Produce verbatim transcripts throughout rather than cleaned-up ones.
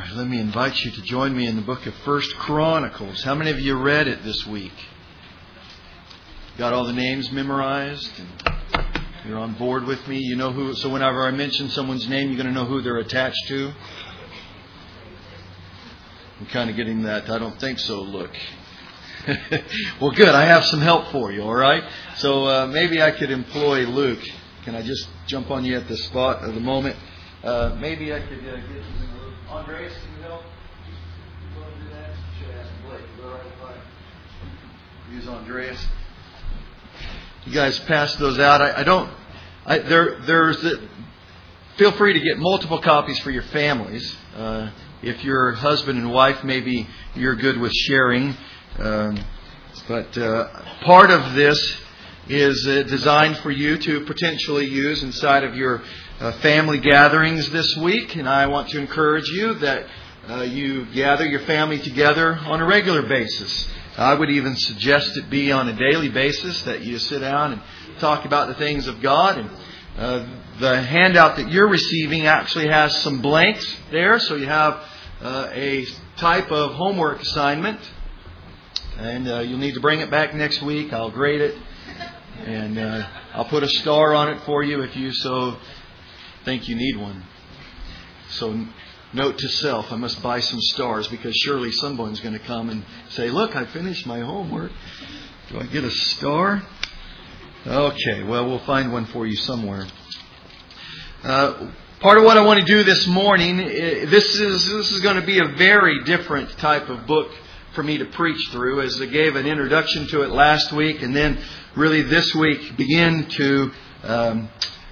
let me invite you to join me in the book of First Chronicles. How many of you read it this week? Got all the names memorized? And you're on board with me? You know who? So whenever I mention someone's name, you're going to know who they're attached to? I'm kind of getting that I don't think so look. Well, good. I have some help for you, all right? So uh, maybe I could employ Luke. Can I just jump on you at the spot of the moment? Uh, maybe I could uh, get you. Andreas, can you help? You want to do that? Should ask Blake. Is that all right if I use Andreas? You guys pass those out. I, I don't. I, there, there's. A, feel free to get multiple copies for your families. Uh, if you're husband and wife, maybe you're good with sharing. Um, but uh, part of this is uh, designed for you to potentially use inside of your uh, family gatherings this week. And I want to encourage you that uh, you gather your family together on a regular basis. I would even suggest it be on a daily basis, that you sit down and talk about the things of God. And uh, the handout that you're receiving actually has some blanks there. So you have uh, a type of homework assignment. And uh, you'll need to bring it back next week. I'll grade it. And uh, I'll put a star on it for you if you so think you need one. So note to self, I must buy some stars, because surely someone's going to come and say, look, I finished my homework. Do I get a star? Okay, well, we'll find one for you somewhere. Uh, part of what I want to do this morning, this is this is going to be a very different type of book for me to preach through, as I gave an introduction to it last week, and then really this week begin to, um,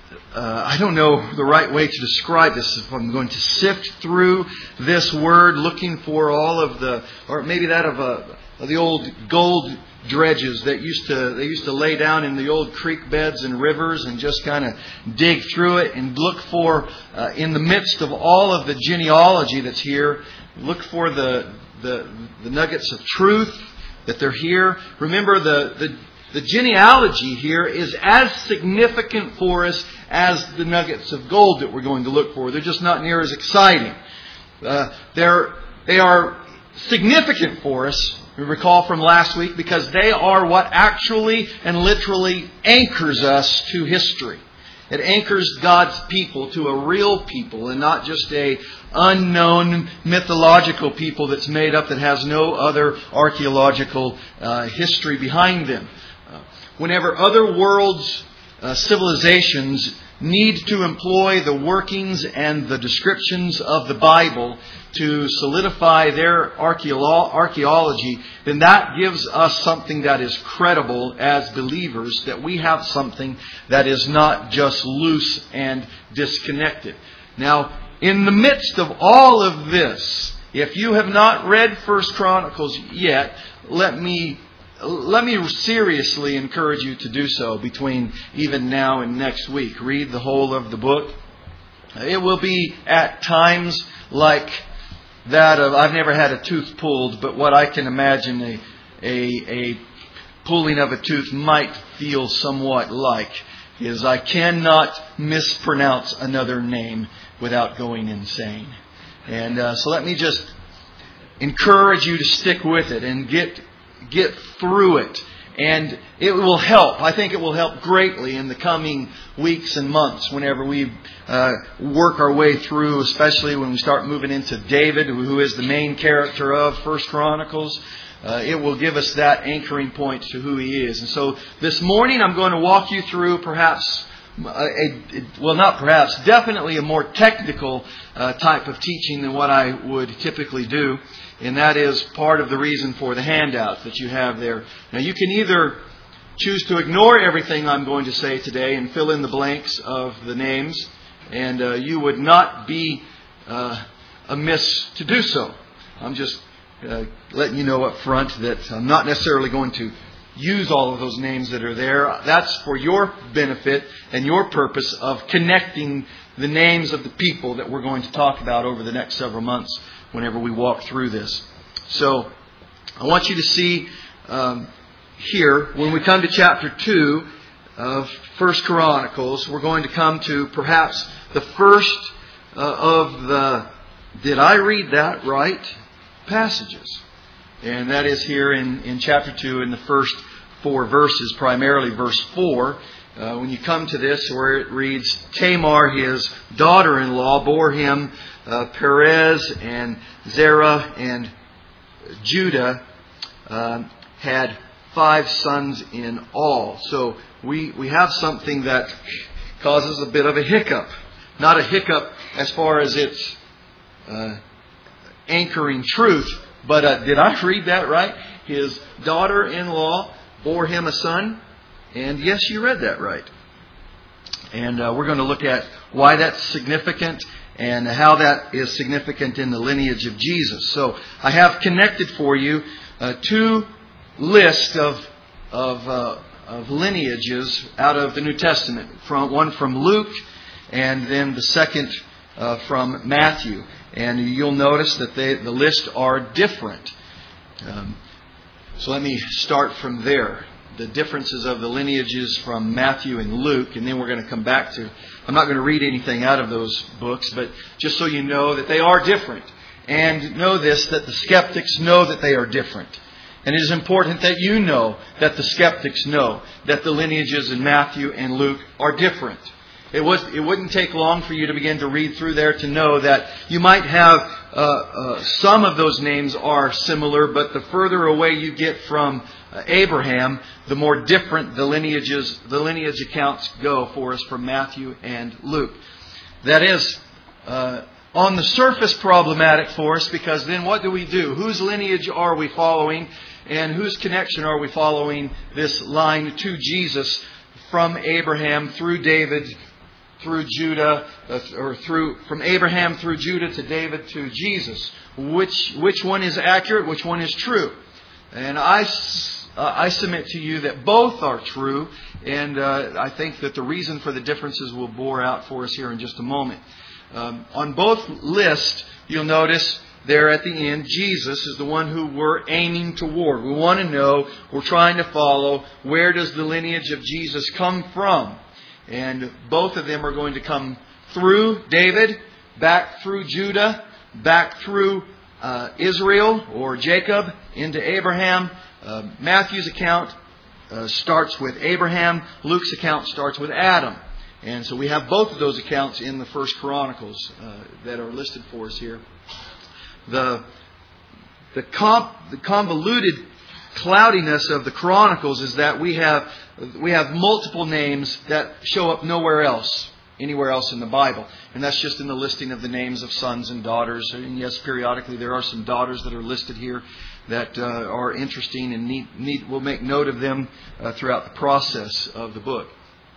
uh, I don't know the right way to describe this. If I'm going to sift through this word, looking for all of the, or maybe that of, a, of the old gold dredges that used to they used to lay down in the old creek beds and rivers and just kind of dig through it and look for, uh, in the midst of all of the genealogy that's here, look for the The, the nuggets of truth that they're here. Remember, the, the, the genealogy here is as significant for us as the nuggets of gold that we're going to look for. They're just not near as exciting. Uh, they're, they are significant for us, we recall from last week, because they are what actually and literally anchors us to history. It anchors God's people to a real people, and not just a unknown mythological people that's made up, that has no other archaeological uh, history behind them. Uh, whenever other worlds, uh, civilizations need to employ the workings and the descriptions of the Bible to solidify their archeolo- archaeology, then that gives us something that is credible as believers, that we have something that is not just loose and disconnected. Now, in the midst of all of this, if you have not read First Chronicles yet, let me let me seriously encourage you to do so between even now and next week. Read the whole of the book. It will be at times like that of, I've never had a tooth pulled, but what I can imagine a a, a pulling of a tooth might feel somewhat like is I cannot mispronounce another name without going insane. And uh, so let me just encourage you to stick with it and get get through it. And it will help. I think it will help greatly in the coming weeks and months whenever we uh, work our way through, especially when we start moving into David, who is the main character of First Chronicles. Uh, it will give us that anchoring point to who he is. And so this morning I'm going to walk you through perhaps, a, a, well not perhaps, definitely a more technical uh, type of teaching than what I would typically do. And that is part of the reason for the handout that you have there. Now you can either choose to ignore everything I'm going to say today and fill in the blanks of the names. And uh, you would not be uh, amiss to do so. I'm just uh, letting you know up front that I'm not necessarily going to use all of those names that are there. That's for your benefit and your purpose of connecting the names of the people that we're going to talk about over the next several months whenever we walk through this. So I want you to see um, here, when we come to chapter two of First Chronicles, we're going to come to perhaps the first uh, of the did I read that right passages? And that is here in, in chapter two, in the first four verses, primarily verse four. Uh, when you come to this, where it reads, Tamar, his daughter-in-law, bore him uh, Perez and Zerah, and Judah uh, had five sons in all. So we, we have something that causes a bit of a hiccup. Not a hiccup as far as its uh, anchoring truth, but uh, did I read that right? His daughter-in-law bore him a son. And yes, you read that right. And uh, we're going to look at why that's significant and how that is significant in the lineage of Jesus. So I have connected for you uh, two lists of of, uh, of lineages out of the New Testament. From one from Luke, and then the second uh, from Matthew. And you'll notice that they, the lists are different. Um, so let me start from there. The differences of the lineages from Matthew and Luke, and then we're going to come back to, I'm not going to read anything out of those books, but just so you know that they are different. And know this, that the skeptics know that they are different. And it is important that you know that the skeptics know that the lineages in Matthew and Luke are different. It was. It wouldn't take long for you to begin to read through there to know that you might have uh, uh, some of those names are similar, but the further away you get from uh, Abraham, the more different the lineages, the lineage accounts go for us from Matthew and Luke. That is uh, on the surface problematic for us, because then what do we do? Whose lineage are we following, and whose connection are we following this line to Jesus from Abraham through David, through Judah, uh, or through from Abraham through Judah to David to Jesus? Which which one is accurate? Which one is true? And I, uh, I submit to you that both are true, and uh, I think that the reason for the differences will bore out for us here in just a moment. Um, on both lists, you'll notice there at the end, Jesus is the one who we're aiming toward. We want to know, we're trying to follow, where does the lineage of Jesus come from? And both of them are going to come through David, back through Judah, back through uh, Israel or Jacob, into Abraham. Uh, Matthew's account uh, starts with Abraham. Luke's account starts with Adam. And so we have both of those accounts in the First Chronicles uh, that are listed for us here. The the, comp, the convoluted cloudiness of the Chronicles is that we have we have multiple names that show up nowhere else, anywhere else in the Bible. And that's just in the listing of the names of sons and daughters. And yes, periodically there are some daughters that are listed here that uh, are interesting, and need, need, we'll make note of them uh, throughout the process of the book.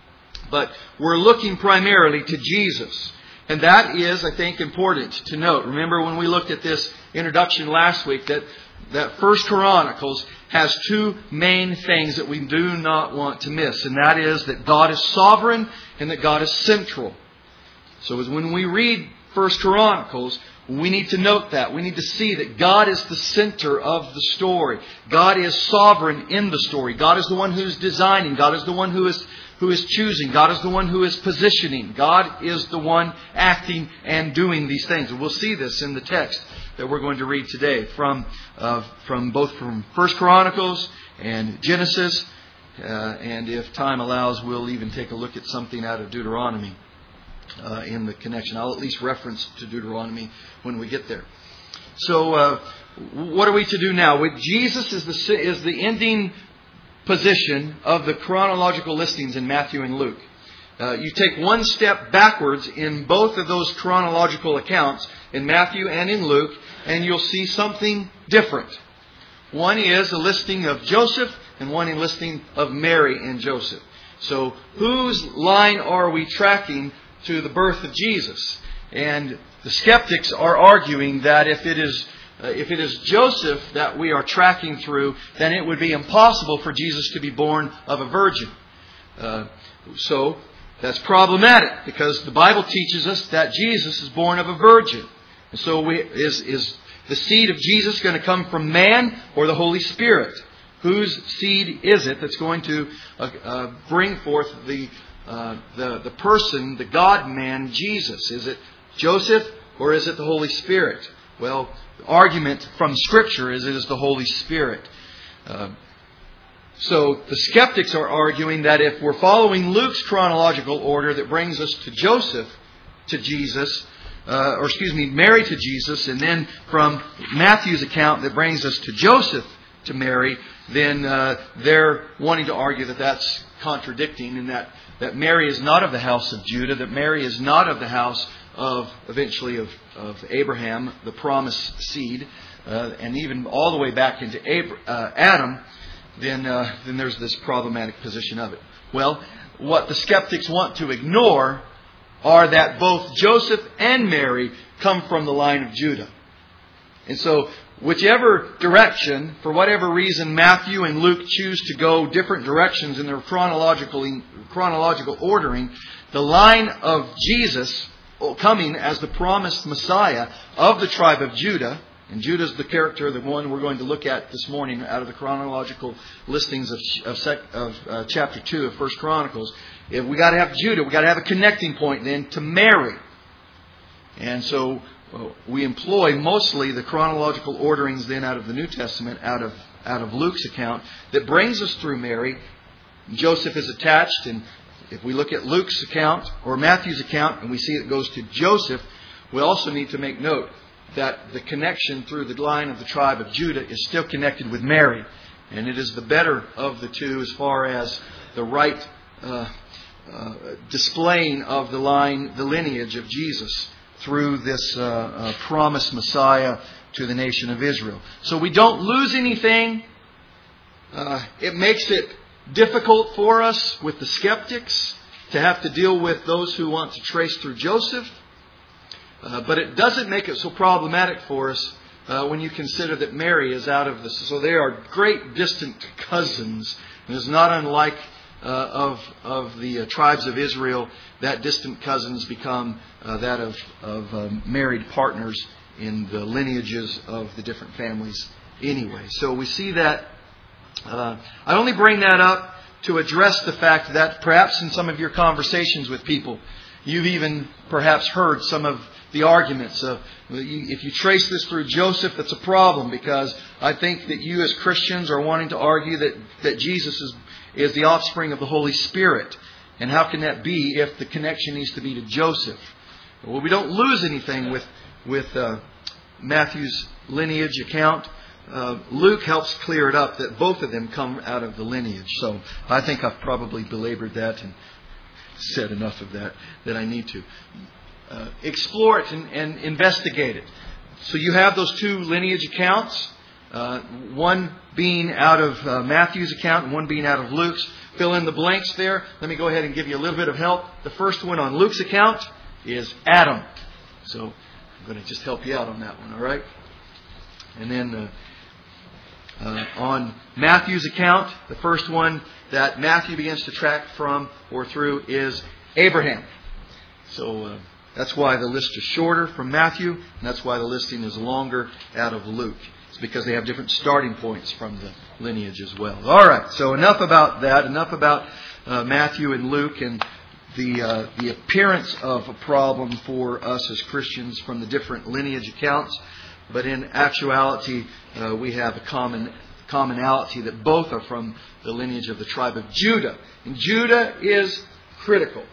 But we're looking primarily to Jesus. And that is, I think, important to note. Remember when we looked at this introduction last week, that, that First Chronicles has two main things that we do not want to miss. And that is that God is sovereign and that God is central. So as when we read First Chronicles, we need to note that. We need to see that God is the center of the story. God is sovereign in the story. God is the one who is designing. God is the one who is who is choosing. God is the one who is positioning. God is the one acting and doing these things. And we'll see this in the text that we're going to read today from uh, from both from First Chronicles and Genesis. Uh, and if time allows, we'll even take a look at something out of Deuteronomy uh, in the connection. I'll at least reference to Deuteronomy when we get there. So uh, what are we to do now? With Jesus is the is the ending position of the chronological listings in Matthew and Luke. Uh, you take one step backwards in both of those chronological accounts, in Matthew and in Luke, and you'll see something different. One is a listing of Joseph, and one a listing of Mary and Joseph. So whose line are we tracking to the birth of Jesus? And the skeptics are arguing that if it is Uh, if it is Joseph that we are tracking through, then it would be impossible for Jesus to be born of a virgin. Uh, so that's problematic, because the Bible teaches us that Jesus is born of a virgin. And so we, is, is the seed of Jesus going to come from man or the Holy Spirit? Whose seed is it that's going to uh, uh, bring forth the, uh, the, the person, the God-man, Jesus? Is it Joseph or is it the Holy Spirit? Well, the argument from Scripture is it is the Holy Spirit. Uh, so the skeptics are arguing that if we're following Luke's chronological order that brings us to Joseph, to Jesus, uh, or excuse me, Mary to Jesus, and then from Matthew's account that brings us to Joseph to Mary, then uh, they're wanting to argue that that's contradicting, and that, that Mary is not of the house of Judah, that Mary is not of the house of, eventually, of, of Abraham, the promised seed, uh, and even all the way back into Abra- uh, Adam, then, uh, then there's this problematic position of it. Well, what the skeptics want to ignore are that both Joseph and Mary come from the line of Judah. And so, whichever direction, for whatever reason, Matthew and Luke choose to go different directions in their chronological, chronological ordering, the line of Jesus coming as the promised Messiah of the tribe of Judah, and Judah's the character, the one we're going to look at this morning out of the chronological listings of, of, sec, of uh, chapter two of First Chronicles. If we got to have Judah, we got to have a connecting point then to Mary. And so well, we employ mostly the chronological orderings then out of the New Testament, out of out of Luke's account, that brings us through Mary. Joseph is attached, and if we look at Luke's account or Matthew's account and we see it goes to Joseph, we also need to make note that the connection through the line of the tribe of Judah is still connected with Mary. And it is the better of the two as far as the right uh, uh, displaying of the line, the lineage of Jesus through this uh, uh, promised Messiah to the nation of Israel. So we don't lose anything. Uh, it makes it difficult for us with the skeptics to have to deal with those who want to trace through Joseph. Uh, but it doesn't make it so problematic for us uh, when you consider that Mary is out of this. So they are great distant cousins. And it's not unlike uh, of of the uh, tribes of Israel that distant cousins become uh, that of, of um, married partners in the lineages of the different families anyway. So we see that. Uh, I only bring that up to address the fact that perhaps in some of your conversations with people, you've even perhaps heard some of the arguments of, if you trace this through Joseph, that's a problem, because I think that you as Christians are wanting to argue that, that Jesus is, is the offspring of the Holy Spirit. And how can that be if the connection needs to be to Joseph? Well, we don't lose anything with, with uh, Matthew's lineage account. Uh, Luke helps clear it up that both of them come out of the lineage. So I think I've probably belabored that and said enough of that that I need to. Uh, explore it and, and investigate it. So you have those two lineage accounts, uh, one being out of uh, Matthew's account and one being out of Luke's. Fill in the blanks there. Let me go ahead and give you a little bit of help. The first one on Luke's account is Adam. So I'm going to just help you out on that one, all right? And then uh, uh, on Matthew's account, the first one that Matthew begins to track from or through is Abraham. So uh, that's why the list is shorter from Matthew, and that's why the listing is longer out of Luke. It's because they have different starting points from the lineage as well. All right, so enough about that. Enough about uh, Matthew and Luke and the uh, the appearance of a problem for us as Christians from the different lineage accounts. But in actuality, uh, we have a common commonality that both are from the lineage of the tribe of Judah. And Judah is critical.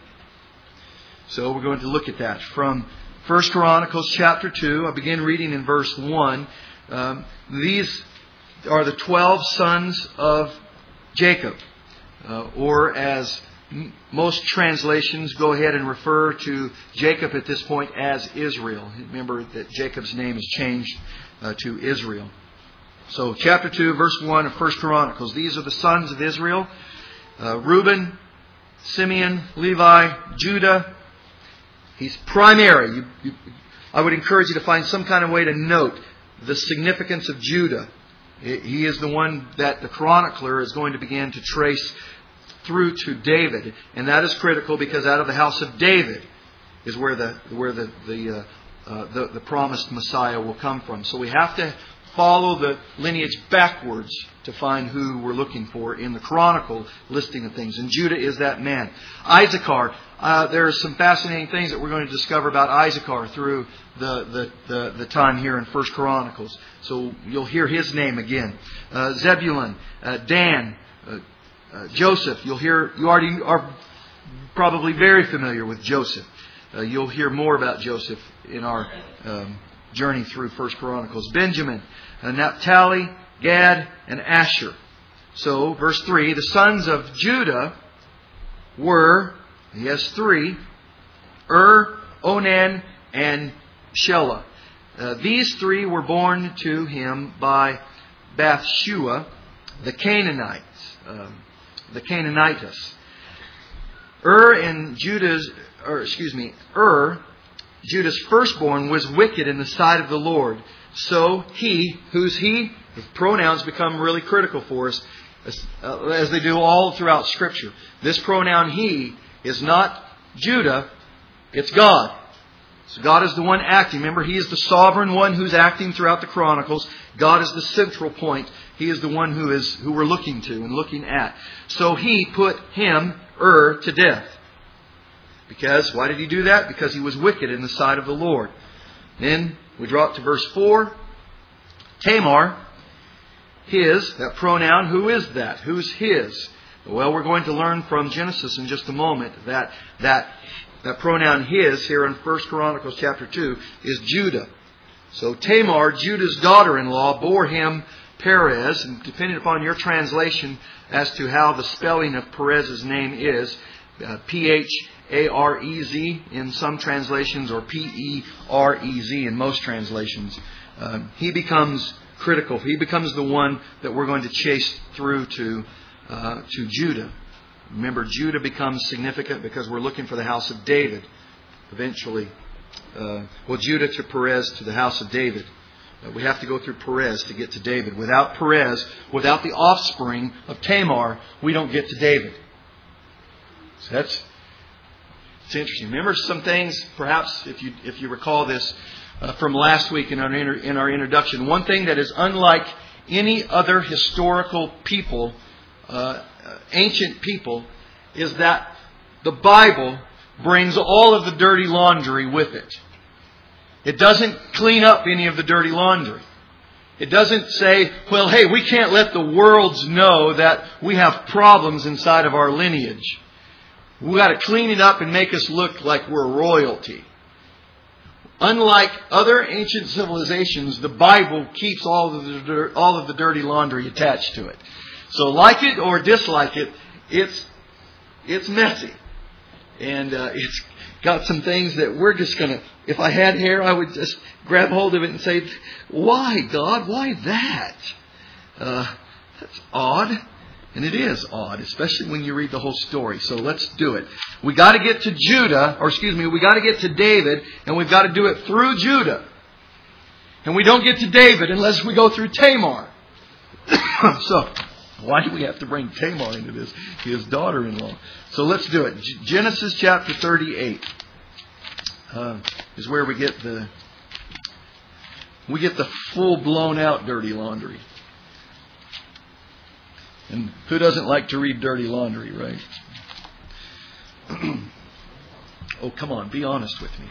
So we're going to look at that from First Chronicles chapter two. I begin reading in verse one. Um, these are the twelve sons of Jacob. Uh, or as m- most translations go ahead and refer to Jacob at this point as Israel. Remember that Jacob's name is changed uh, to Israel. So chapter two, verse one of First Chronicles. These are the sons of Israel. Uh, Reuben, Simeon, Levi, Judah. He's primary. You, you, I would encourage you to find some kind of way to note the significance of Judah. He is the one that the chronicler is going to begin to trace through to David. And that is critical because out of the house of David is where the where the the, uh, uh, the, the promised Messiah will come from. So we have to follow the lineage backwards to find who we're looking for in the Chronicle listing of things. And Judah is that man. Issachar, uh, there are some fascinating things that we're going to discover about Issachar through the, the, the, the time here in First Chronicles. So you'll hear his name again. Uh, Zebulun, uh, Dan, uh, uh, Joseph. You'll hear, you already are probably very familiar with Joseph. Uh, you'll hear more about Joseph in our um, journey through First Chronicles. Benjamin, uh, Naphtali, Gad, and Asher. So, verse three, the sons of Judah were, he has three, Ur, Onan, and Shelah. Uh, these three were born to him by Bathshua, the Canaanites, um, the Canaanitess. Ur and Judah's, or excuse me, Ur, Judah's firstborn, was wicked in the sight of the Lord. So he, who's he? The pronouns become really critical for us, as, uh, as they do all throughout Scripture. This pronoun he is not Judah, it's God. So God is the one acting. Remember, He is the sovereign one who's acting throughout the Chronicles. God is the central point. He is the one who is who we're looking to and looking at. So He put him, Ur, to death. Because, why did He do that? Because he was wicked in the sight of the Lord. Then we drop to verse four. Tamar, his, that pronoun, who is that? Who's his? Well, we're going to learn from Genesis in just a moment that that, that pronoun his here in First Chronicles chapter two is Judah. So Tamar, Judah's daughter-in-law, bore him Perez, and depending upon your translation as to how the spelling of Perez's name is, uh, P H A R E Z in some translations, or P E R E Z in most translations. Uh, he becomes critical. He becomes the one that we're going to chase through to uh, to Judah. Remember, Judah becomes significant because we're looking for the house of David. Eventually, uh, well, Judah to Perez to the house of David. Uh, we have to go through Perez to get to David. Without Perez, without the offspring of Tamar, we don't get to David. So that's it's interesting. Remember some things, perhaps if you if you recall this uh, from last week in our inter, in our introduction. One thing that is unlike any other historical people, uh, ancient people, is that the Bible brings all of the dirty laundry with it. It doesn't clean up any of the dirty laundry. It doesn't say, well, hey, we can't let the world know that we have problems inside of our lineage. We've got to clean it up and make us look like we're royalty. Unlike other ancient civilizations, the Bible keeps all of the, all of the dirty laundry attached to it. So like it or dislike it, it's it's messy. And uh, it's got some things that we're just going to, if I had hair, I would just grab hold of it and say, why, God? Why that? Uh, that's odd. And it is odd, especially when you read the whole story. So let's do it. We got to get to Judah, or excuse me, we got to get to David, and we've got to do it through Judah. And we don't get to David unless we go through Tamar. So, why do we have to bring Tamar into this? His daughter-in-law. So let's do it. Genesis chapter thirty-eight uh, is where we get the we get the full blown out dirty laundry. And who doesn't like to read dirty laundry, right? Oh, come on, be honest with me.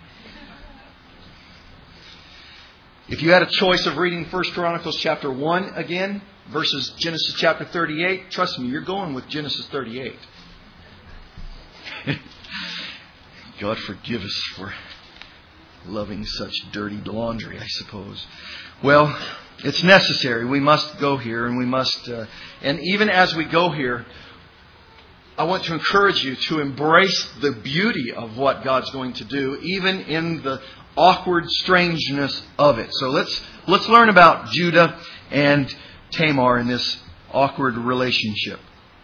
If you had a choice of reading First Chronicles chapter one again versus Genesis chapter thirty-eight, trust me, you're going with Genesis thirty-eight. God forgive us for loving such dirty laundry, I suppose. Well, it's necessary. We must go here, and we must, uh, and even as we go here, I want to encourage you to embrace the beauty of what God's going to do, even in the awkward strangeness of it. So let's let's learn about Judah and Tamar in this awkward relationship.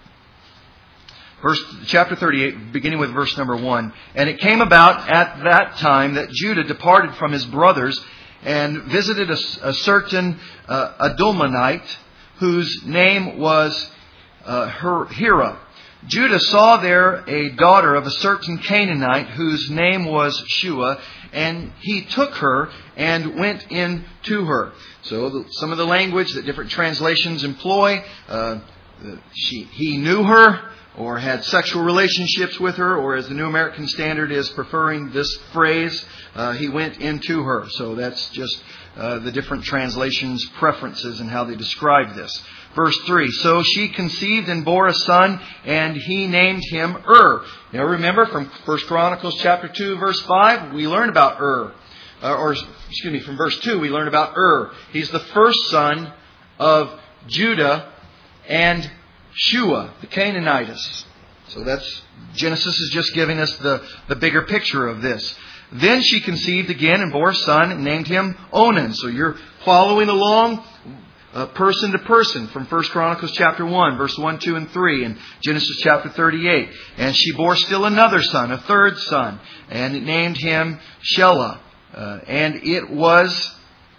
Verse chapter thirty-eight, beginning with verse number one. And it came about at that time that Judah departed from his brothers and visited a, a certain uh, Adulamite, whose name was uh, Hira, Judah saw there a daughter of a certain Canaanite whose name was Shua, and he took her and went in to her. So the, some of the language that different translations employ, uh, she, he knew her, or had sexual relationships with her, or as the New American Standard is preferring this phrase, uh, he went into her. So that's just uh, the different translations' preferences and how they describe this. Verse three, so she conceived and bore a son, and he named him Ur. Now remember from First Chronicles chapter two, verse five, we learn about Ur. Uh, or, excuse me, from verse two, we learn about Ur. He's the first son of Judah and Shua, the Canaanitess. So that's, Genesis is just giving us the, the bigger picture of this. Then she conceived again and bore a son and named him Onan. So you're following along uh, person to person from First Chronicles chapter one, verse one, two, and three, and Genesis chapter thirty-eight. And she bore still another son, a third son, and it named him Shelah. Uh, and it was,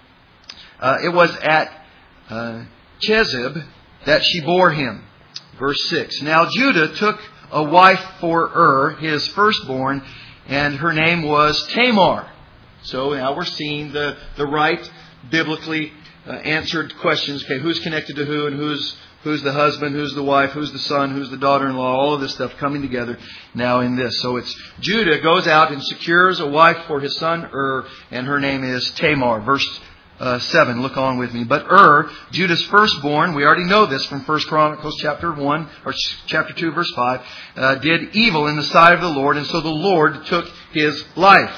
uh, it was at uh, Chezib that she bore him. Verse six. Now Judah took a wife for Ur, his firstborn, and her name was Tamar. So now we're seeing the, the right biblically uh, answered questions. Okay, who's connected to who, and who's who's the husband, who's the wife, who's the son, who's the daughter-in-law, all of this stuff coming together now in this. So it's Judah goes out and secures a wife for his son Ur, and her name is Tamar. Verse Uh, seven, look on with me. But Ur, Judah's firstborn, we already know this from First Chronicles chapter one, or chapter two, verse five, uh, did evil in the sight of the Lord, and so the Lord took his life.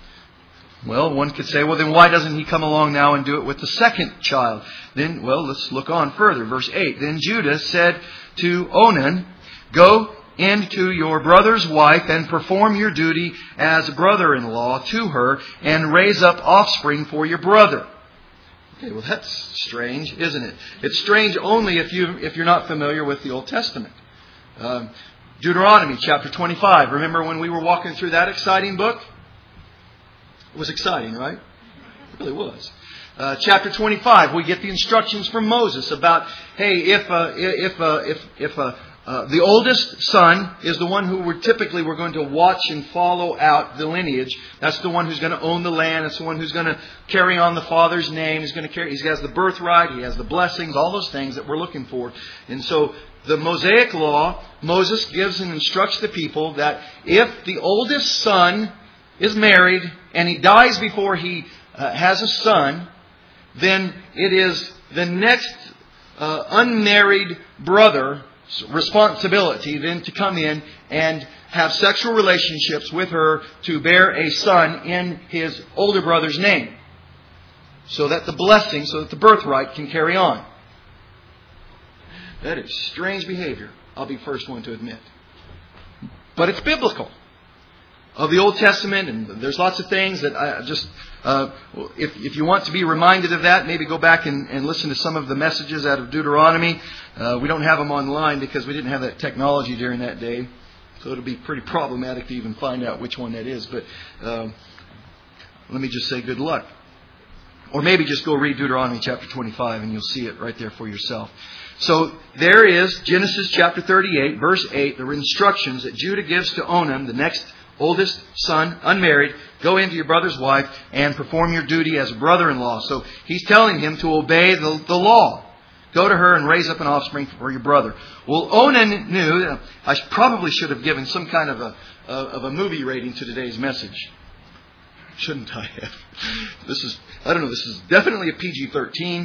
Well, one could say, well, then why doesn't he come along now and do it with the second child? Then, well, let's look on further. Verse eight, then Judah said to Onan, go into your brother's wife and perform your duty as brother-in-law to her, and raise up offspring for your brother. Okay, well, that's strange, isn't it? It's strange only if you if you're not familiar with the Old Testament. Um, Deuteronomy chapter twenty-five. Remember when we were walking through that exciting book? It was exciting, right? It really was. Uh, chapter twenty-five, we get the instructions from Moses about, hey, if uh, if uh, if if uh, Uh, the oldest son is the one who we're typically we're going to watch and follow out the lineage. That's the one who's going to own the land. That's the one who's going to carry on the father's name. He's going to carry. He has the birthright. He has the blessings. All those things that we're looking for. And so the Mosaic law, Moses gives and instructs the people that if the oldest son is married and he dies before he uh, has a son, then it is the next uh, unmarried brother responsibility then to come in and have sexual relationships with her to bear a son in his older brother's name, so that the blessing, so that the birthright can carry on. That is strange behavior, I'll be the first one to admit. But it's biblical. Of the Old Testament, and there's lots of things that I just, uh, if if you want to be reminded of that, maybe go back and, and listen to some of the messages out of Deuteronomy. Uh, we don't have them online because we didn't have that technology during that day. So it'll be pretty problematic to even find out which one that is. But uh, let me just say good luck. Or maybe just go read Deuteronomy chapter twenty-five and you'll see it right there for yourself. So there is Genesis chapter thirty-eight, verse eight, the instructions that Judah gives to Onan, the next oldest son, unmarried, go into your brother's wife and perform your duty as a brother-in-law. So he's telling him to obey the, the law. Go to her and raise up an offspring for your brother. Well, Onan knew, I probably should have given some kind of a, of a movie rating to today's message. Shouldn't I have? This is, I don't know, this is definitely a P G thirteen.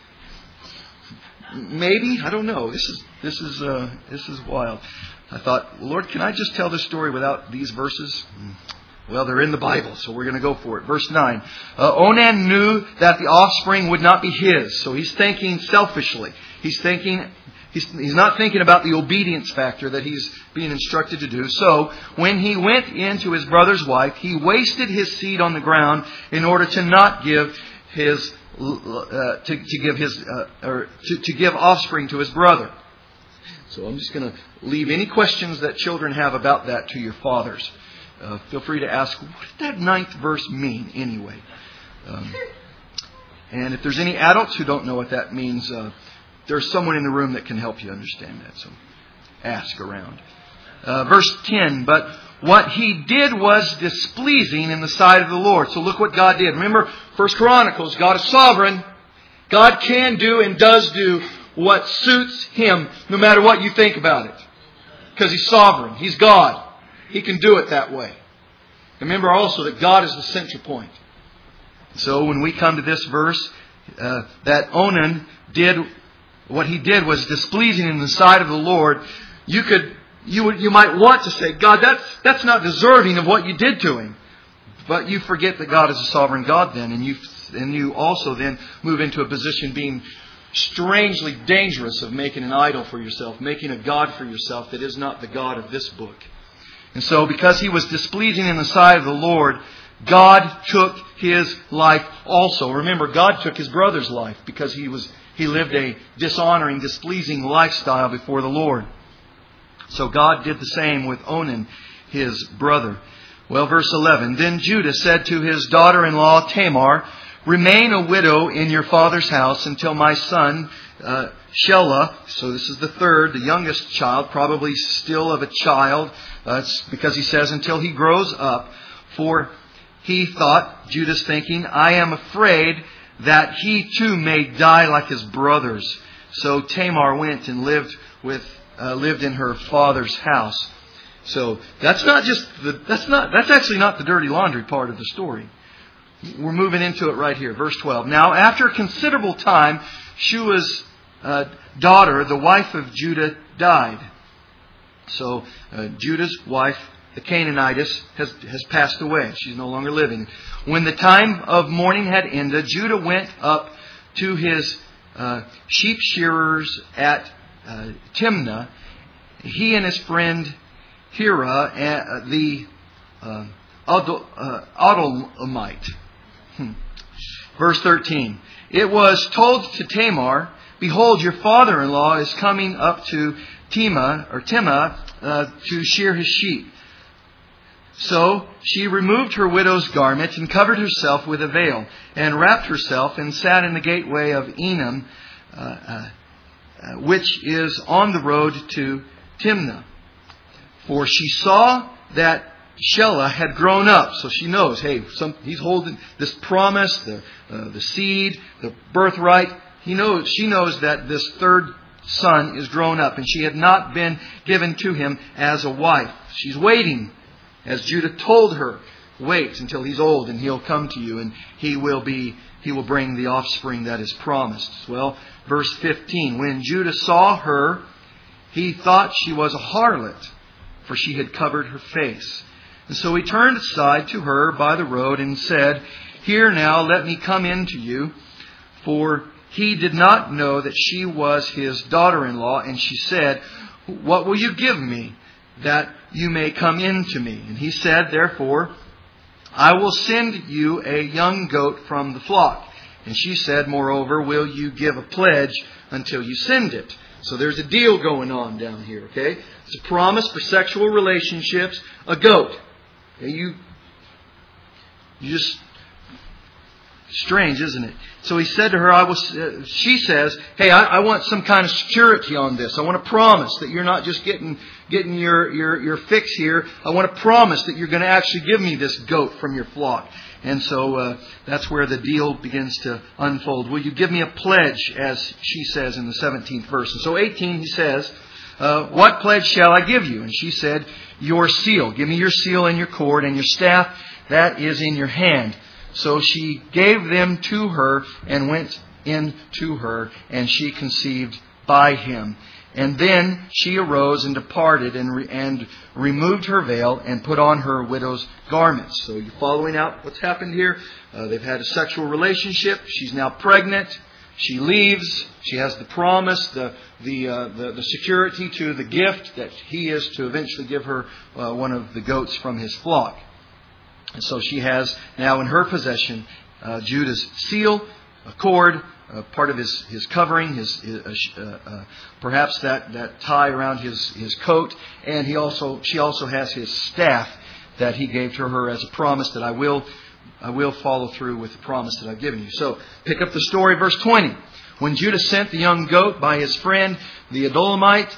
Maybe, I don't know. This is, this is, uh, this is wild. I thought, Lord, can I just tell this story without these verses? Well, they're in the Bible, so we're going to go for it. Verse nine. Uh, Onan knew that the offspring would not be his. So he's thinking selfishly. He's thinking, he's, he's not thinking about the obedience factor that he's being instructed to do. So when he went into his brother's wife, he wasted his seed on the ground in order to not give his, uh, to, to give his, uh, or to, to give offspring to his brother. So I'm just going to leave any questions that children have about that to your fathers. Uh, feel free to ask, what did that ninth verse mean anyway? Um, and if there's any adults who don't know what that means, uh, there's someone in the room that can help you understand that. So ask around. Uh, verse ten, but what he did was displeasing in the sight of the Lord. So look what God did. Remember, First Chronicles, God is sovereign. God can do and does do what suits Him, no matter what you think about it. Because He's sovereign. He's God. He can do it that way. Remember also that God is the central point. So when we come to this verse, uh, that Onan did, what he did was displeasing in the sight of the Lord, you could, you would, you might want to say, God, that's, that's not deserving of what you did to him. But you forget that God is a sovereign God then, and you, and you also then move into a position being strangely dangerous of making an idol for yourself, making a God for yourself that is not the God of this book. And so because he was displeasing in the sight of the Lord, God took his life also. Remember, God took his brother's life because he was he lived a dishonoring, displeasing lifestyle before the Lord. So God did the same with Onan, his brother. Well, verse eleven, then Judah said to his daughter-in-law Tamar, remain a widow in your father's house until my son uh, Shelah, so this is the third, the youngest child, probably still of a child, uh, it's because he says until he grows up, for he thought, Judah's thinking, I am afraid that he too may die like his brothers. So Tamar went and lived with uh, lived in her father's house. So that's not just the that's not that's actually not the dirty laundry part of the story. We're moving into it right here, verse twelve. Now, after a considerable time, Shua's uh, daughter, the wife of Judah, died. So uh, Judah's wife, the Canaanitess, has, has passed away. She's no longer living. When the time of mourning had ended, Judah went up to his uh, sheep shearers at uh, Timnah. He and his friend Hira, uh, the uh, Adulamite. Hmm. Verse thirteen. It was told to Tamar, behold, your father-in-law is coming up to Timnah or Timnah uh, to shear his sheep. So she removed her widow's garment and covered herself with a veil, and wrapped herself and sat in the gateway of Enam, uh, uh, uh, which is on the road to Timnah. For she saw that Shelah had grown up, so she knows, hey, some, he's holding this promise, the uh, the seed, the birthright. He knows, she knows that this third son is grown up, and she had not been given to him as a wife. She's waiting. As Judah told her, wait until he's old and he'll come to you and he will be, he will bring the offspring that is promised. Well, verse fifteen, when Judah saw her, he thought she was a harlot, for she had covered her face. And so he turned aside to her by the road and said, here now, let me come in to you. For he did not know that she was his daughter-in-law. And she said, what will you give me that you may come in to me? And he said, therefore, I will send you a young goat from the flock. And she said, moreover, will you give a pledge until you send it? So there's a deal going on down here, okay? It's a promise for sexual relationships, a goat. Okay, you, you just, strange, isn't it? So he said to her, I was, uh, she says, hey, I, I want some kind of security on this. I want a promise that you're not just getting getting your, your, your fix here. I want a promise that you're going to actually give me this goat from your flock. And so uh, that's where the deal begins to unfold. Will you give me a pledge, as she says in the seventeenth verse. And so eighteen, he says, uh, what pledge shall I give you? And she said, your seal. Give me your seal and your cord and your staff that is in your hand. So she gave them to her and went in to her, and she conceived by him. And then she arose and departed and, re- and removed her veil and put on her widow's garments. So you're following out what's happened here. Uh, they've had a sexual relationship. She's now pregnant. She leaves. She has the promise, the the uh, the, the security to the gift that he is to eventually give her uh, one of the goats from his flock. And so she has now in her possession uh, Judah's seal, a cord, uh, part of his, his covering, his, his uh, uh, perhaps that, that tie around his, his coat, and he also she also has his staff that he gave to her as a promise that I will I will follow through with the promise that I've given you. So pick up the story, verse twenty. When Judah sent the young goat by his friend the Adulamite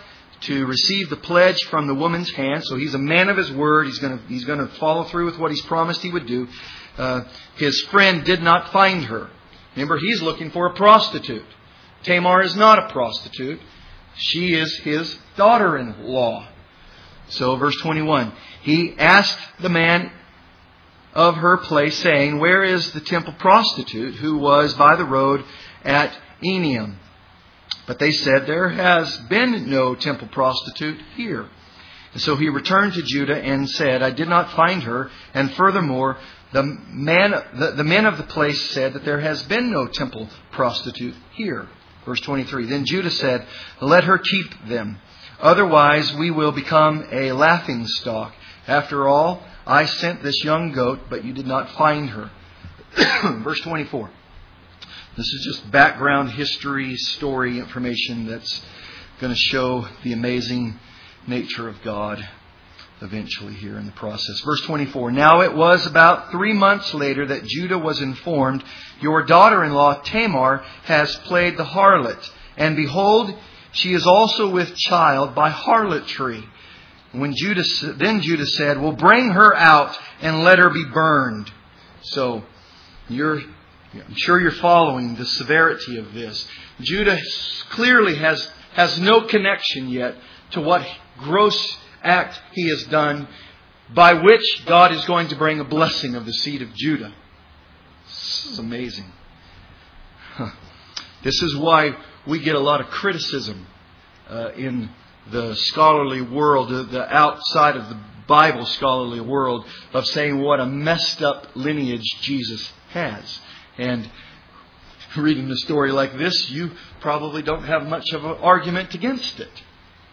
to receive the pledge from the woman's hand. So he's a man of his word. He's going to, he's going to follow through with what he's promised he would do. Uh, his friend did not find her. Remember, he's looking for a prostitute. Tamar is not a prostitute. She is his daughter-in-law. So verse twenty-one, he asked the man of her place, saying, where is the temple prostitute who was by the road at Enium? But they said, there has been no temple prostitute here. And so he returned to Judah and said, I did not find her. And furthermore, the man, the, the men of the place said that there has been no temple prostitute here. Verse twenty-three, then Judah said, let her keep them. Otherwise we will become a laughing stock. After all, I sent this young goat, but you did not find her. Verse twenty-four. This is just background history, story information that's going to show the amazing nature of God eventually here in the process. Verse twenty-four. Now it was about three months later that Judah was informed, your daughter-in-law Tamar has played the harlot. And behold, she is also with child by harlotry. When Judah, then Judah said, well, bring her out and let her be burned. So you're, I'm sure you're following the severity of this. Judah clearly has, has no connection yet to what gross act he has done by which God is going to bring a blessing of the seed of Judah. This is amazing. Huh. This is why we get a lot of criticism uh, in the scholarly world, the outside of the Bible scholarly world, of saying what a messed up lineage Jesus has. And reading a story like this, you probably don't have much of an argument against it.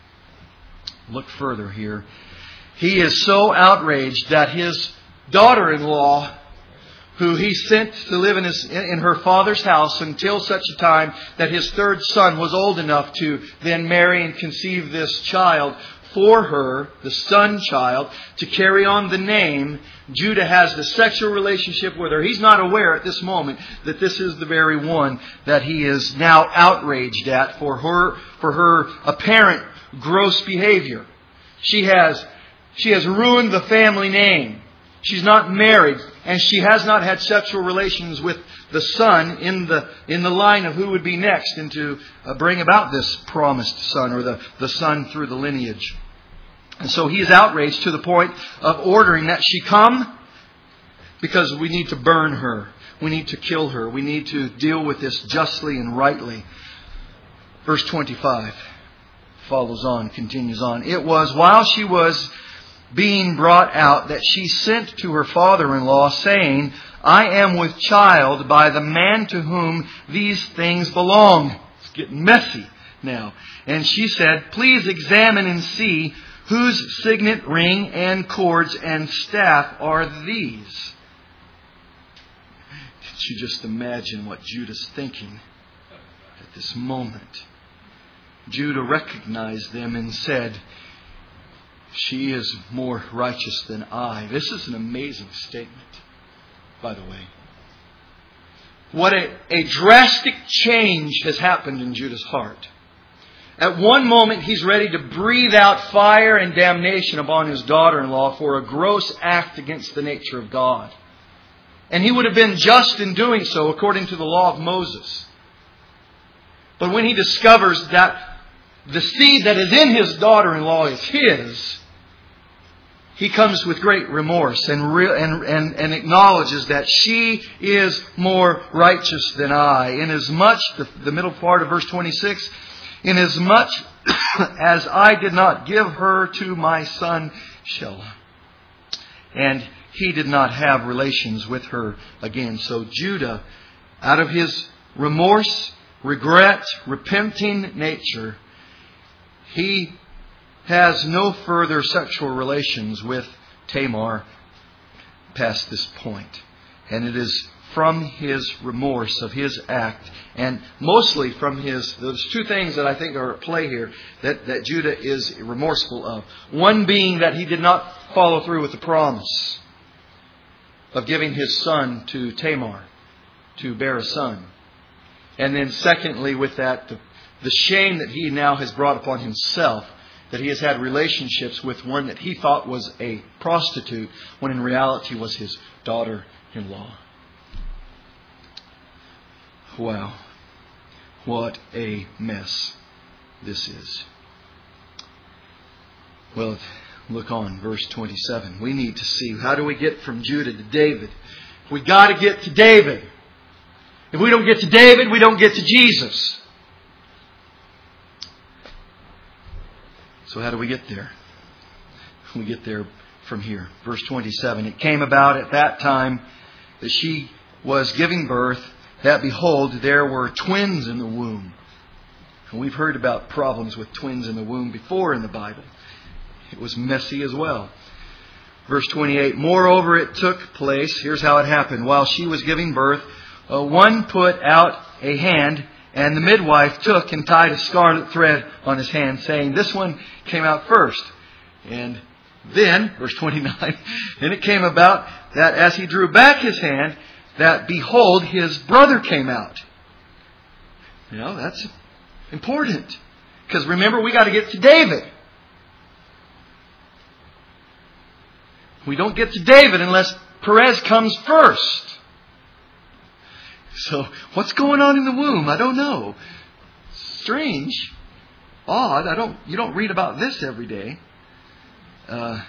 Look further here. He is so outraged that his daughter-in-law, who he sent to live in, his, in her father's house until such a time that his third son was old enough to then marry and conceive this child for her, the son child, to carry on the name. Judah has the sexual relationship with her. He's not aware at this moment that this is the very one that he is now outraged at for her, for her apparent gross behavior. She has, she has ruined the family name. She's not married, and she has not had sexual relations with the son in the in the line of who would be next and to uh, bring about this promised son, or the, the son through the lineage. And so he is outraged to the point of ordering that she come, because we need to burn her. We need to kill her. We need to deal with this justly and rightly. Verse twenty-five follows on, continues on. It was while she was being brought out that she sent to her father-in-law, saying, I am with child by the man to whom these things belong. It's getting messy now. And she said, please examine and see whose signet ring and cords and staff are these. Did you just imagine what Judah's thinking at this moment? Judah recognized them and said, she is more righteous than I. This is an amazing statement, by the way. What a, a drastic change has happened in Judah's heart. At one moment, he's ready to breathe out fire and damnation upon his daughter-in-law for a gross act against the nature of God. And he would have been just in doing so according to the law of Moses. But when he discovers that the seed that is in his daughter-in-law is his, he comes with great remorse and, re- and, and, and acknowledges that she is more righteous than I. Inasmuch, the, the middle part of verse twenty-six, inasmuch as I did not give her to my son Shelah. And he did not have relations with her again. So Judah, out of his remorse, regret, repenting nature, he has no further sexual relations with Tamar past this point. And it is from his remorse of his act, and mostly from his, those two things that I think are at play here that, that Judah is remorseful of. One being that he did not follow through with the promise of giving his son to Tamar to bear a son. And then secondly, with that, the, the shame that he now has brought upon himself that he has had relationships with one that he thought was a prostitute, when in reality was his daughter-in-law. Wow. What a mess this is. Well, look on, verse twenty-seven. We need to see, how do we get from Judah to David? We got to get to David. If we don't get to David, we don't get to Jesus. So how do we get there? We get there from here. Verse twenty-seven. It came about at that time that she was giving birth, that behold, there were twins in the womb. And we've heard about problems with twins in the womb before in the Bible. It was messy as well. Verse twenty-eight. Moreover, it took place, here's how it happened. While she was giving birth, uh, one put out a hand, and the midwife took and tied a scarlet thread on his hand, saying, this one came out first. And then, verse twenty-nine, and it came about that as he drew back his hand, that behold, his brother came out. You know, that's important. Because remember, we got to get to David. We don't get to David unless Perez comes first. So, what's going on in the womb? I don't know. Strange. Odd. I don't. You don't read about this every day. Uh,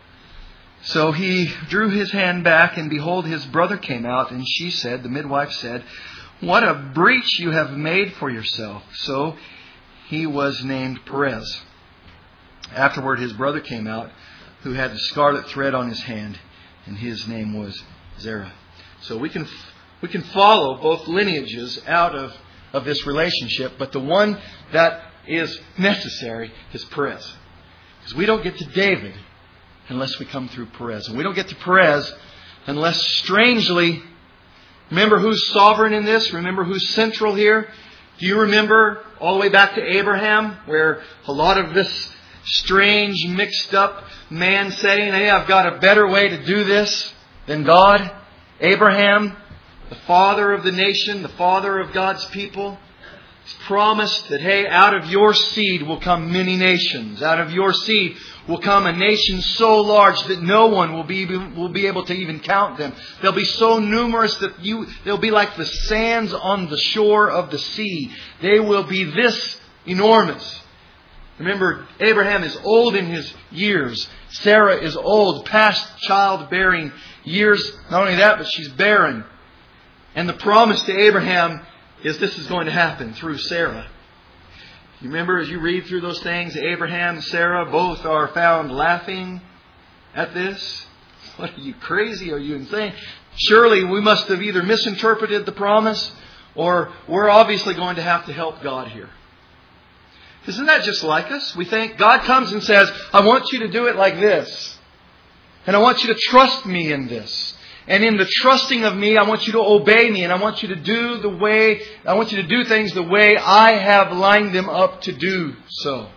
so he drew his hand back, and behold, his brother came out, and she said, the midwife said, what a breach you have made for yourself. So he was named Perez. Afterward, his brother came out, who had the scarlet thread on his hand, and his name was Zerah. So we can we can follow both lineages out of, of this relationship, but the one that is necessary is Perez. Because we don't get to David unless we come through Perez. And we don't get to Perez unless, strangely, remember who's sovereign in this? Remember who's central here? Do you remember all the way back to Abraham, where a lot of this strange, mixed up man saying, hey, I've got a better way to do this than God? Abraham, the father of the nation, the father of God's people, has promised that, hey, out of your seed will come many nations. Out of your seed will come a nation so large that no one will be will be able to even count them. They'll be so numerous that you they'll be like the sands on the shore of the sea. They will be this enormous. Remember, Abraham is old in his years. Sarah is old, past childbearing years. Not only that, but she's barren. And the promise to Abraham is this is going to happen through Sarah. You remember as you read through those things, Abraham and Sarah both are found laughing at this. What, are you crazy? Are you insane? Surely we must have either misinterpreted the promise, or we're obviously going to have to help God here. Isn't that just like us? We think God comes and says, I want you to do it like this. And I want you to trust me in this. And in the trusting of me, I want you to obey me. And I want you to do the way, I want you to do things the way I have lined them up to do so.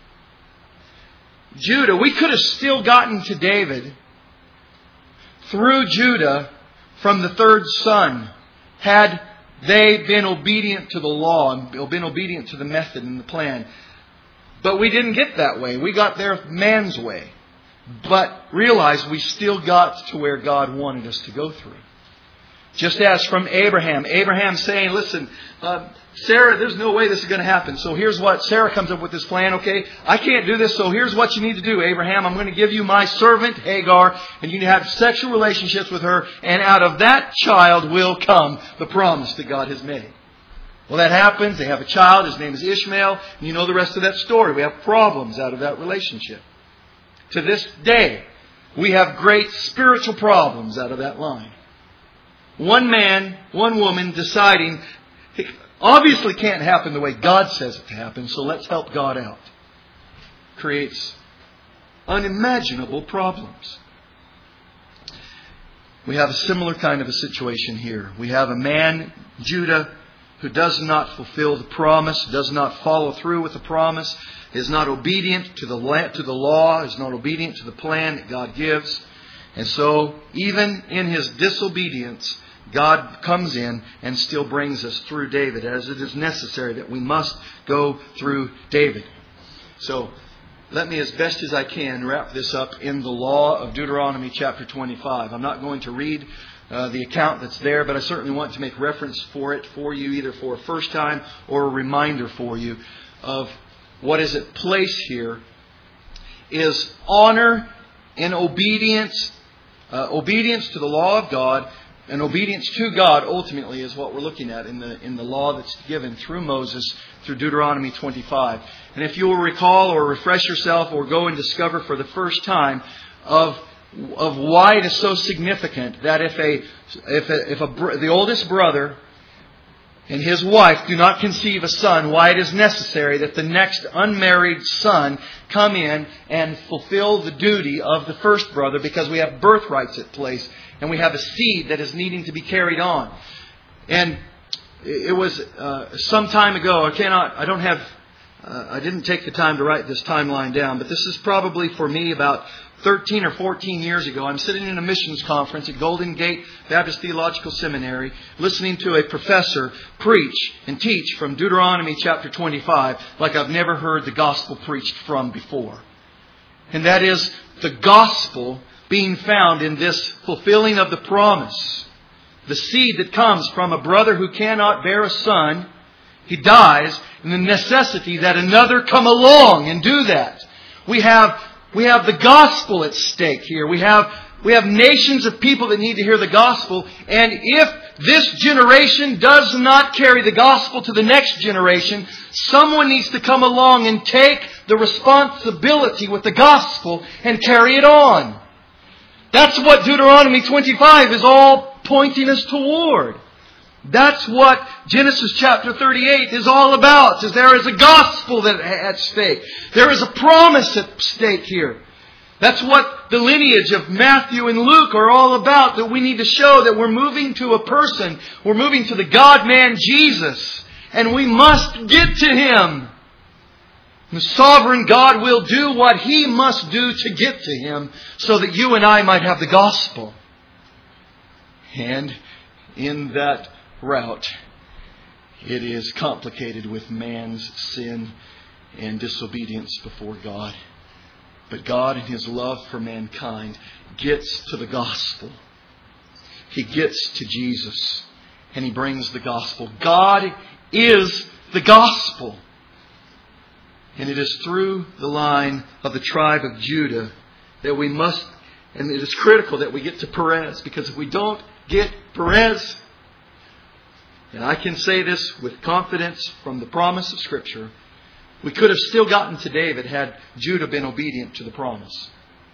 Judah, we could have still gotten to David through Judah from the third son, had they been obedient to the law and been obedient to the method and the plan. But we didn't get that way. We got there man's way. But realize we still got to where God wanted us to go through. Just as from Abraham. Abraham saying, listen, uh, Sarah, there's no way this is going to happen. So here's what Sarah comes up with this plan. Okay, I can't do this. So here's what you need to do, Abraham. I'm going to give you my servant Hagar, and you need to have sexual relationships with her. And out of that child will come the promise that God has made. Well, that happens. They have a child. His name is Ishmael. And you know the rest of that story. We have problems out of that relationship. To this day, we have great spiritual problems out of that line. One man, one woman deciding it obviously can't happen the way God says it to happen, so let's help God out. Creates unimaginable problems. We have a similar kind of a situation here. We have a man, Judah, who does not fulfill the promise, does not follow through with the promise, is not obedient to the to the law, is not obedient to the plan that God gives. And so, even in his disobedience, God comes in and still brings us through David, as it is necessary that we must go through David. So, let me, as best as I can, wrap this up in the law of Deuteronomy chapter twenty-five. I'm not going to read uh, the account that's there, but I certainly want to make reference for it for you, either for a first time or a reminder for you of what is at place here is honor and obedience, uh, obedience to the law of God, and obedience to God ultimately is what we're looking at in the in the law that's given through Moses through Deuteronomy twenty-five. And if you will recall or refresh yourself or go and discover for the first time of of why it is so significant that if a if a, if a the oldest brother and his wife do not conceive a son, why it is necessary that the next unmarried son come in and fulfill the duty of the first brother, because we have birthrights at place and we have a seed that is needing to be carried on. And it was uh, some time ago. I cannot. I don't have. Uh, I didn't take the time to write this timeline down, but this is probably for me about thirteen or fourteen years ago. I'm sitting in a missions conference at Golden Gate Baptist Theological Seminary, listening to a professor preach and teach from Deuteronomy chapter twenty-five like I've never heard the gospel preached from before. And that is the gospel being found in this fulfilling of the promise. The seed that comes from a brother who cannot bear a son, he dies, and the necessity that another come along and do that. We have We have the gospel at stake here. We have we have nations of people that need to hear the gospel. And if this generation does not carry the gospel to the next generation, someone needs to come along and take the responsibility with the gospel and carry it on. That's what Deuteronomy twenty-five is all pointing us toward. That's what Genesis chapter thirty-eight is all about. Is there is a gospel that at stake. There is a promise at stake here. That's what the lineage of Matthew and Luke are all about. That we need to show that we're moving to a person. We're moving to the God-man Jesus. And we must get to Him. The sovereign God will do what He must do to get to Him, so that you and I might have the gospel. And in that route, it is complicated with man's sin and disobedience before God. But God, in His love for mankind, gets to the gospel. He gets to Jesus, and He brings the gospel. God is the gospel. And it is through the line of the tribe of Judah that we must, and it is critical that we get to Perez, because if we don't get Perez, and I can say this with confidence from the promise of Scripture, we could have still gotten to David had Judah been obedient to the promise.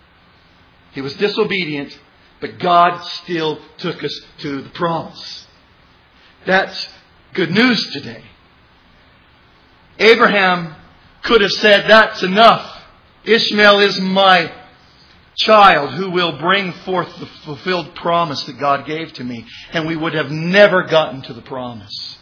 He was disobedient, but God still took us to the promise. That's good news today. Abraham could have said, that's enough. Ishmael is my child who will bring forth the fulfilled promise that God gave to me. And we would have never gotten to the promise.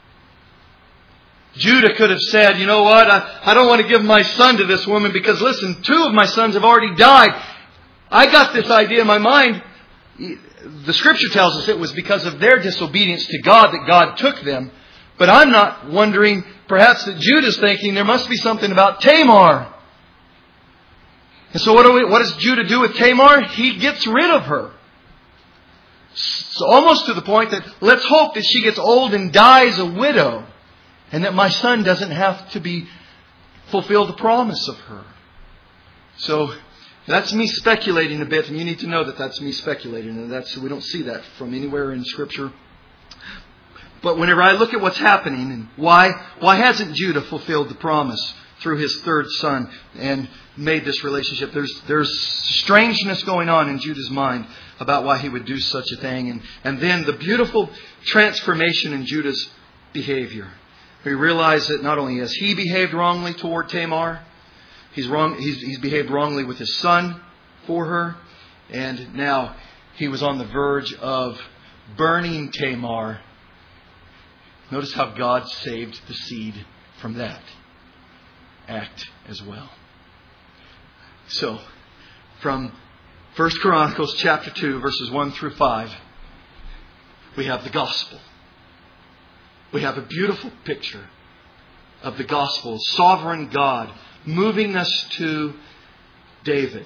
Judah could have said, you know what, I, I don't want to give my son to this woman because, listen, two of my sons have already died. I got this idea in my mind. The Scripture tells us it was because of their disobedience to God that God took them. But I'm not wondering, perhaps that Judah's thinking there must be something about Tamar. And so what, do we, what does Judah do with Tamar? He gets rid of her. So almost to the point that let's hope that she gets old and dies a widow, and that my son doesn't have to be fulfill the promise of her. So that's me speculating a bit, and you need to know that that's me speculating, and that's we don't see that from anywhere in Scripture. But whenever I look at what's happening and why why hasn't Judah fulfilled the promise through his third son and made this relationship, there's there's strangeness going on in Judah's mind about why he would do such a thing, and and then the beautiful transformation in Judah's behavior. We realize that not only has he behaved wrongly toward Tamar, he's wrong he's he's behaved wrongly with his son for her, and now he was on the verge of burning Tamar. Notice how God saved the seed from that act as well. So, from First Chronicles chapter two, verses one through five, we have the gospel. We have a beautiful picture of the gospel. Sovereign God moving us to David.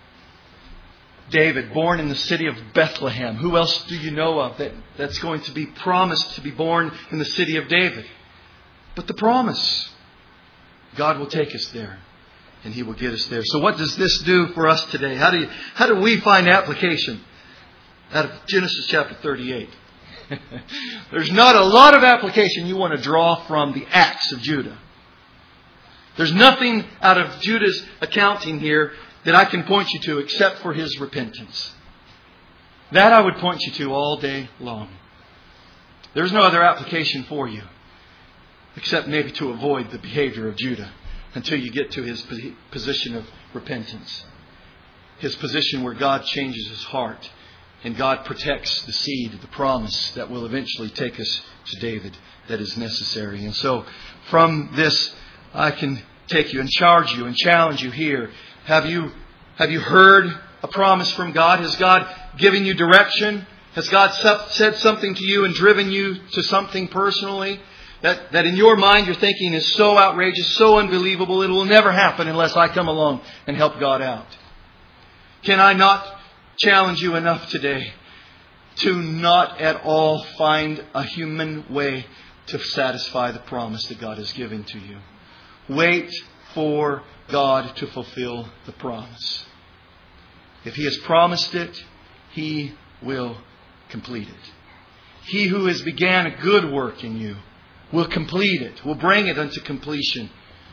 David, born in the city of Bethlehem. Who else do you know of that, that's going to be promised to be born in the city of David? But the promise. God will take us there. And He will get us there. So what does this do for us today? How do you, how do we find application out of Genesis chapter thirty-eight? There's not a lot of application you want to draw from the acts of Judah. There's nothing out of Judah's accounting here that I can point you to except for his repentance. That I would point you to all day long. There's no other application for you except maybe to avoid the behavior of Judah until you get to his position of repentance. His position where God changes his heart and God protects the seed, the promise that will eventually take us to David that is necessary. And so from this, I can take you and charge you and challenge you here. Have you, have you heard a promise from God? Has God given you direction? Has God said something to you and driven you to something personally that, that in your mind you're thinking is so outrageous, so unbelievable, it will never happen unless I come along and help God out? Can I not challenge you enough today to not at all find a human way to satisfy the promise that God has given to you? Wait for God to fulfill the promise. If He has promised it, He will complete it. He who has began a good work in you will complete it, will bring it unto completion.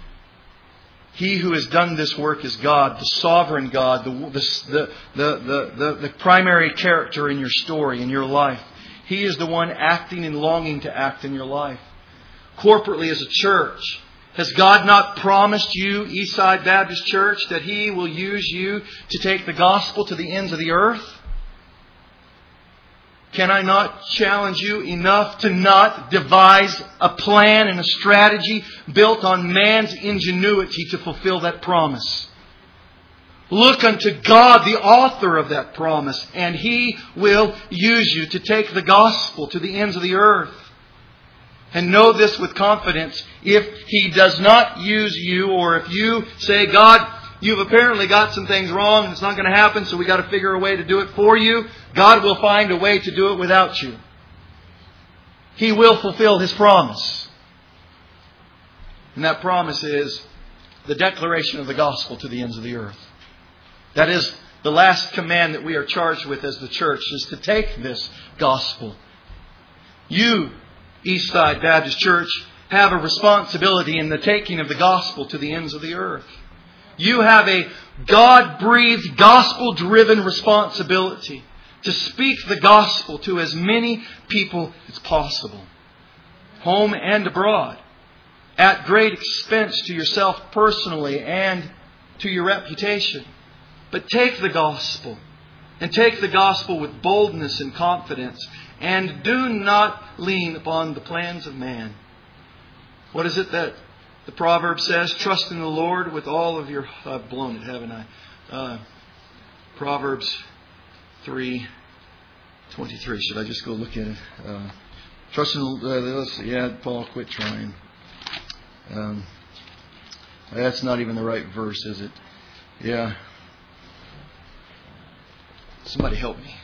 He who has done this work is God, the sovereign God, the, the, the, the, the, the primary character in your story, in your life. He is the one acting and longing to act in your life. Corporately as a church, has God not promised you, Eastside Baptist Church, that He will use you to take the gospel to the ends of the earth? Can I not challenge you enough to not devise a plan and a strategy built on man's ingenuity to fulfill that promise? Look unto God, the author of that promise, and He will use you to take the gospel to the ends of the earth. And know this with confidence, if He does not use you, or if you say, God, you've apparently got some things wrong, it's not going to happen, so we got to figure a way to do it for you, God will find a way to do it without you. He will fulfill His promise. And that promise is the declaration of the gospel to the ends of the earth. That is the last command that we are charged with as the church, is to take this gospel. You, Eastside Baptist Church, have a responsibility in the taking of the gospel to the ends of the earth. You have a God-breathed, gospel-driven responsibility to speak the gospel to as many people as possible, home and abroad, at great expense to yourself personally and to your reputation. But take the gospel, and take the gospel with boldness and confidence, and do not lean upon the plans of man. What is it that the proverb says? Trust in the Lord with all of your... I've blown it, haven't I? Uh, Proverbs three twenty-three. Should I just go look at it? Uh, trust in the... Uh, let's see. Yeah, Paul, quit trying. Um, that's not even the right verse, is it? Yeah. Somebody help me.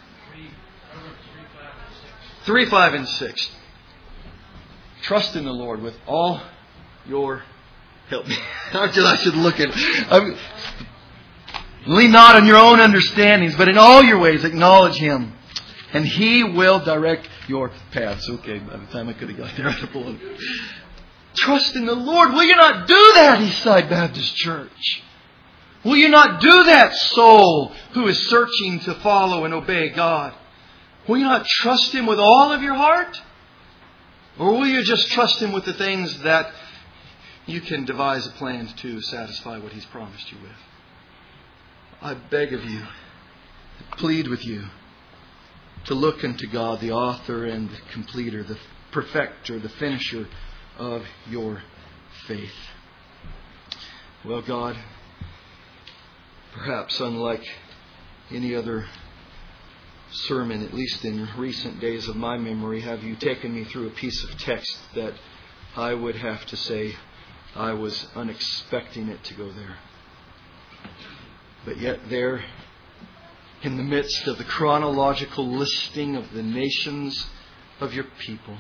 Three, five, and six. Trust in the Lord with all your... Help me. I should look at it. I'm, lean not on your own understandings, but in all your ways acknowledge Him, and He will direct your paths. Okay, by the time I could have got there, I'd have blown it. Trust in the Lord. Will you not do that, Eastside Baptist Church? Will you not do that, soul who is searching to follow and obey God? Will you not trust Him with all of your heart? Or will you just trust Him with the things that you can devise a plan to satisfy what He's promised you with? I beg of you, plead with you, to look unto God, the author and the completer, the perfecter, the finisher of your faith. Well, God, perhaps unlike any other sermon, at least in recent days of my memory, have you taken me through a piece of text that I would have to say I was unexpecting it to go there. But yet there, in the midst of the chronological listing of the nations of your people,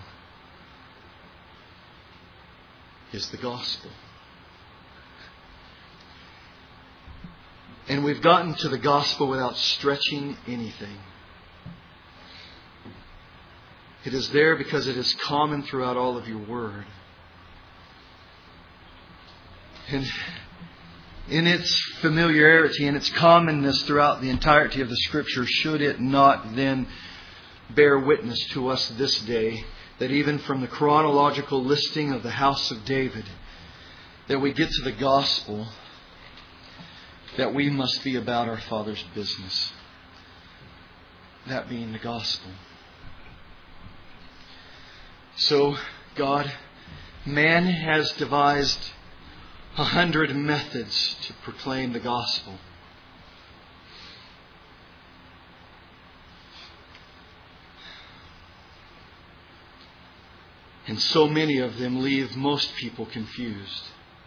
is the gospel. And we've gotten to the gospel without stretching anything. It is there because it is common throughout all of your word. And in its familiarity and its commonness throughout the entirety of the Scripture, should it not then bear witness to us this day that even from the chronological listing of the house of David, that we get to the gospel, that we must be about our Father's business. That being the gospel. So, God, man has devised a hundred methods to proclaim the gospel. And so many of them leave most people confused.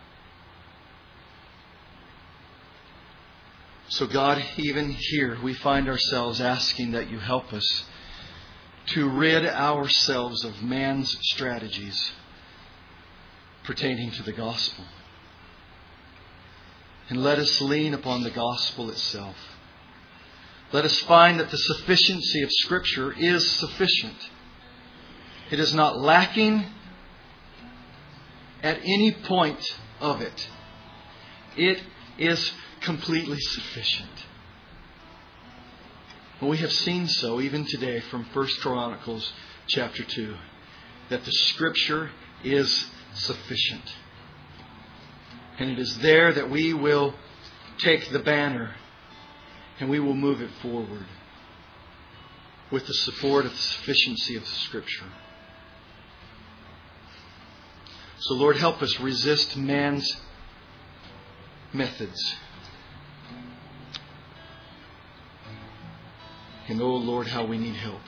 So God, even here we find ourselves asking that you help us to rid ourselves of man's strategies pertaining to the gospel. And let us lean upon the gospel itself. Let us find that the sufficiency of Scripture is sufficient. It is not lacking at any point of it. It is completely sufficient. And we have seen so even today from First Chronicles chapter two, that the Scripture is sufficient. And it is there that we will take the banner and we will move it forward with the support of the sufficiency of the Scripture. So Lord, help us resist man's methods. And oh Lord, how we need help.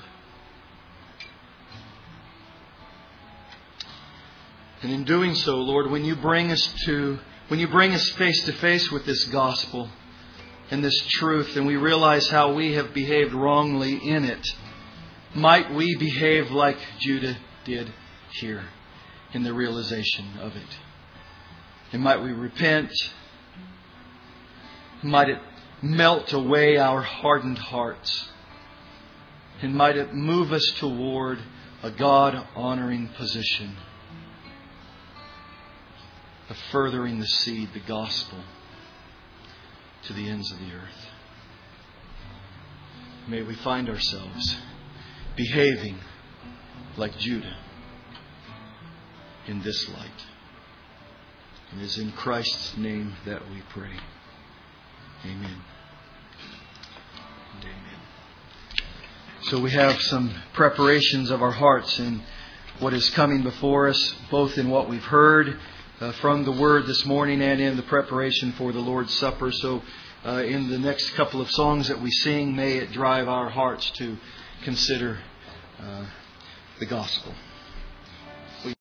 And in doing so, Lord, when you bring us to, when you bring us face to face with this gospel and this truth, and we realize how we have behaved wrongly in it, might we behave like Judah did here in the realization of it. And might we repent. Might it melt away our hardened hearts. And might it move us toward a God-honoring position of furthering the seed, the gospel, to the ends of the earth. May we find ourselves behaving like Judah in this light. It is in Christ's name that we pray. Amen. And amen. So we have some preparations of our hearts in what is coming before us, both in what we've heard uh, from the Word this morning and in the preparation for the Lord's Supper. So uh, in the next couple of songs that we sing, may it drive our hearts to consider uh, the gospel.